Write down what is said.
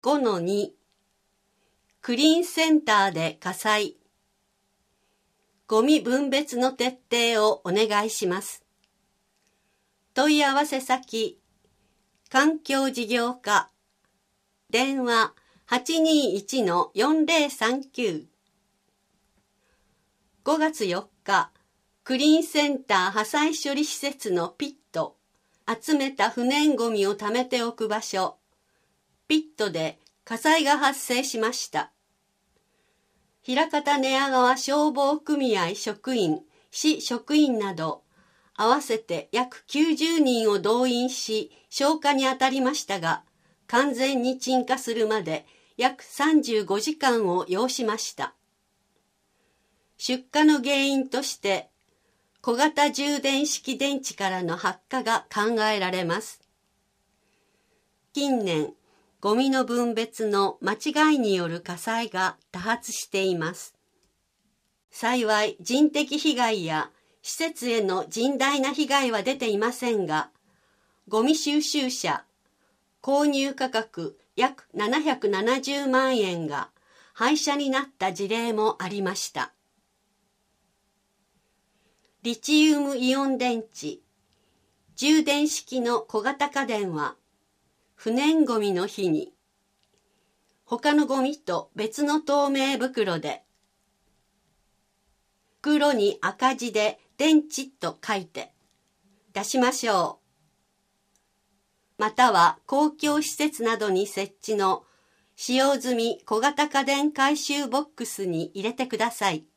5-2 クリーンセンターで火災。ゴミ分別の徹底をお願いします。問い合わせ先、環境事業課、電話821-4039。5月4日、クリーンセンター破砕処理施設のピット、集めた不燃ゴミを貯めておく場所、ピットで火災が発生しました。枚方寝屋川消防組合職員、市職員など、合わせて約90人を動員し、消火に当たりましたが、完全に鎮火するまで約35時間を要しました。出火の原因として、小型充電式電池からの発火が考えられます。近年、ゴミの分別の間違いによる火災が多発しています。幸い人的被害や施設への甚大な被害は出ていませんが、ゴミ収集車、購入価格約770万円が廃車になった事例もありました。リチウムイオン電池、充電式の小型家電は、不燃ゴミの日に、他のゴミと別の透明袋で、袋に赤字で電池と書いて出しましょう。または公共施設などに設置の使用済み小型家電回収ボックスに入れてください。